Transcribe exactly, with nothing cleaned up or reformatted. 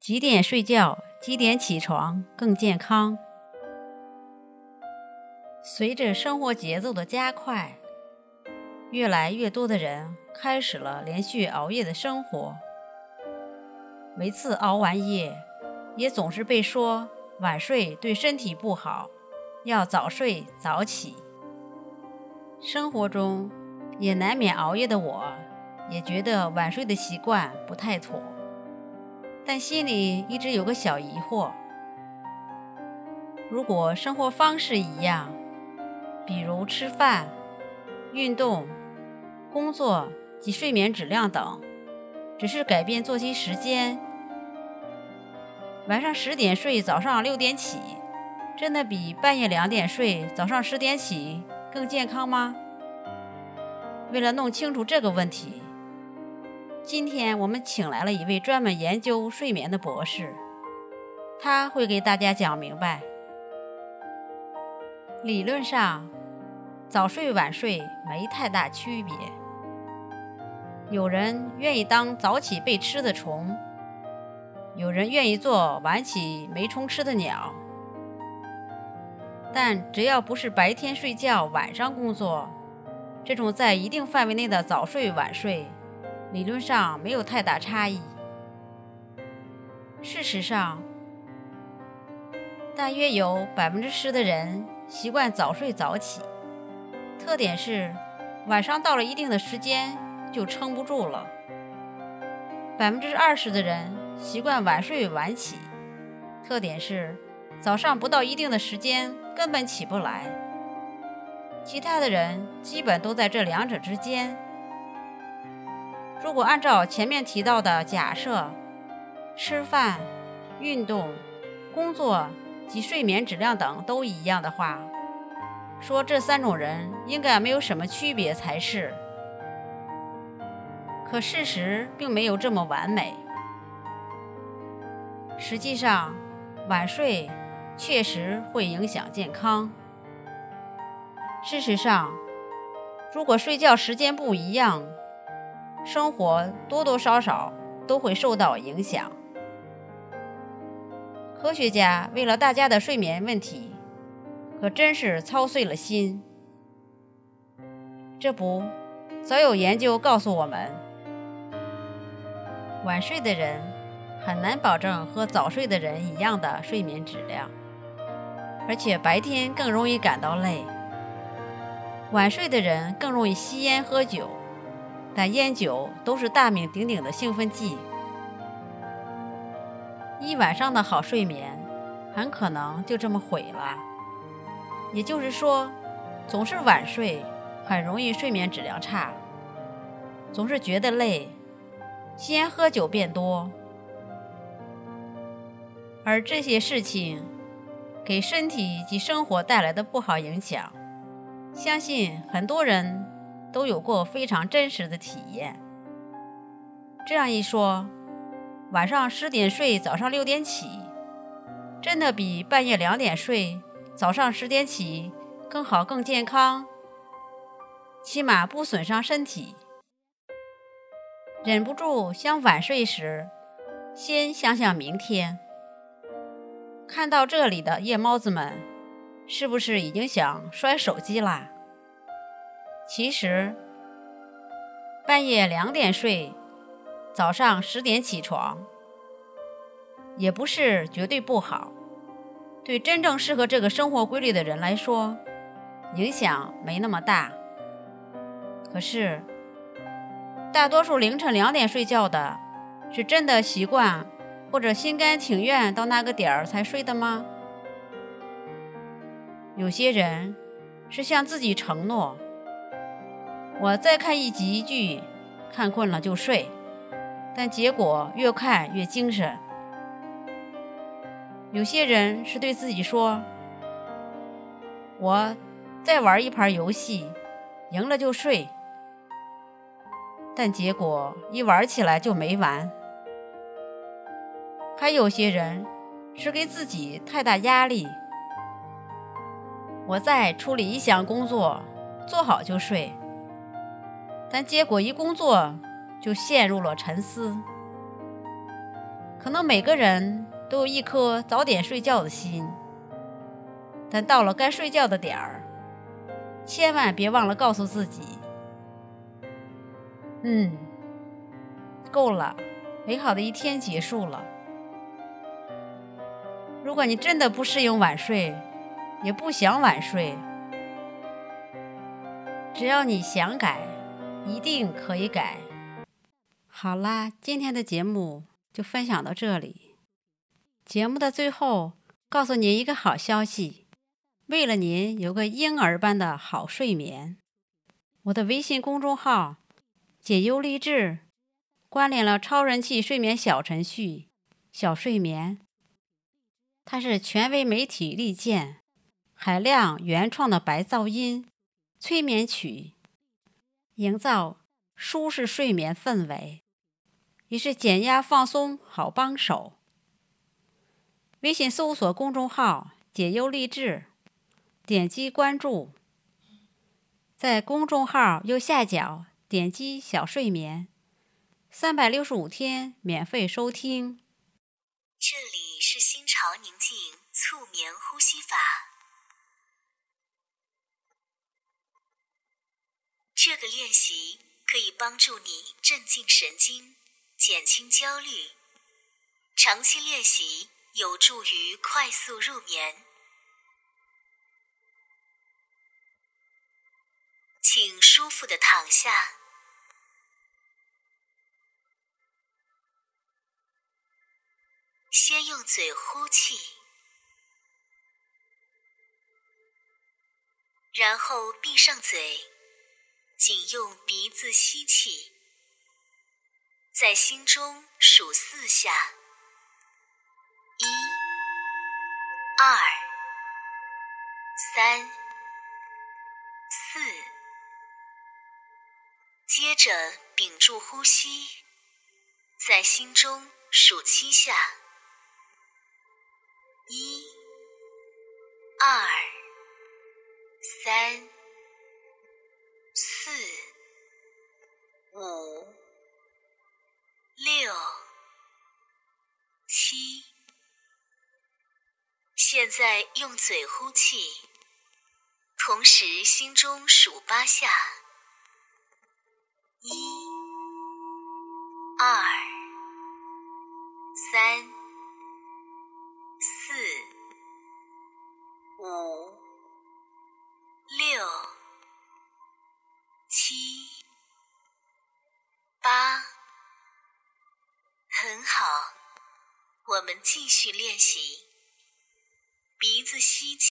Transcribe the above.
几点睡觉，几点起床更健康。随着生活节奏的加快，越来越多的人开始了连续熬夜的生活。每次熬完夜，也总是被说晚睡对身体不好，要早睡早起。生活中也难免熬夜的我，也觉得晚睡的习惯不太妥，但心里一直有个小疑惑：如果生活方式一样，比如吃饭、运动、工作及睡眠质量等，只是改变作息时间，晚上十点睡，早上六点起，真的比半夜两点睡，早上十点起更健康吗？为了弄清楚这个问题，今天我们请来了一位专门研究睡眠的博士，他会给大家讲明白。理论上，早睡晚睡没太大区别。有人愿意当早起被吃的虫，有人愿意做晚起没虫吃的鸟。但只要不是白天睡觉晚上工作，这种在一定范围内的早睡晚睡，理论上没有太大差异。事实上，大约有 百分之十 的人习惯早睡早起，特点是晚上到了一定的时间就撑不住了。 百分之二十 的人习惯晚睡晚起，特点是早上不到一定的时间根本起不来。其他的人基本都在这两者之间。如果按照前面提到的假设，吃饭、运动、工作及睡眠质量等都一样的话，说这三种人应该没有什么区别才是。可事实并没有这么完美。实际上，晚睡确实会影响健康。事实上，如果睡觉时间不一样，生活多多少少都会受到影响。科学家为了大家的睡眠问题，可真是操碎了心。这不，早有研究告诉我们，晚睡的人很难保证和早睡的人一样的睡眠质量，而且白天更容易感到累。晚睡的人更容易吸烟喝酒，但烟酒都是大名鼎鼎的兴奋剂。一晚上的好睡眠很可能就这么毁了。也就是说，总是晚睡很容易睡眠质量差，总是觉得累，吸烟喝酒变多。而这些事情给身体及生活带来的不好影响，相信很多人都有过非常真实的体验。这样一说，晚上十点睡，早上六点起，真的比半夜两点睡，早上十点起更好更健康，起码不损伤身体。忍不住想晚睡时，先想想明天。看到这里的夜猫子们，是不是已经想摔手机啦？其实，半夜两点睡，早上十点起床，也不是绝对不好。对真正适合这个生活规律的人来说，影响没那么大。可是，大多数凌晨两点睡觉的，是真的习惯或者心甘情愿到那个点儿才睡的吗？有些人是向自己承诺，我再看一集剧，看困了就睡，但结果越看越精神。有些人是对自己说，我再玩一盘游戏，赢了就睡，但结果一玩起来就没完。还有些人是给自己太大压力，我再处理一项工作，做好就睡，但结果一工作就陷入了沉思。 可能每个人都有一颗早点睡觉的心，但到了该睡觉的点儿，千万别忘了告诉自己，嗯，够了，美好的一天结束了。如果你真的不适应晚睡，也不想晚睡，只要你想改，一定可以改。好啦，今天的节目就分享到这里。节目的最后，告诉您一个好消息，为了您有个婴儿般的好睡眠，我的微信公众号解忧励志关联了超人气睡眠小程序小睡眠，它是权威媒体力荐海量原创的白噪音催眠曲，营造舒适睡眠氛围，也是减压放松好帮手。微信搜索公众号解忧励志，点击关注，在公众号右下角点击小睡眠，三百六十五天免费收听。 这里是心潮宁静促眠呼吸法，这个练习可以帮助你镇静神经，减轻焦虑，长期练习有助于快速入眠。请舒服地躺下，先用嘴呼气，然后闭上嘴，仅用鼻子吸气，在心中数四下，一、二、三、四，接着屏住呼吸，在心中数七下，一、二、三、四、五、六、七。现在用嘴呼气，同时心中数八下，一、二、三、四、五、六、七、八。很好，我们继续练习。鼻子吸气，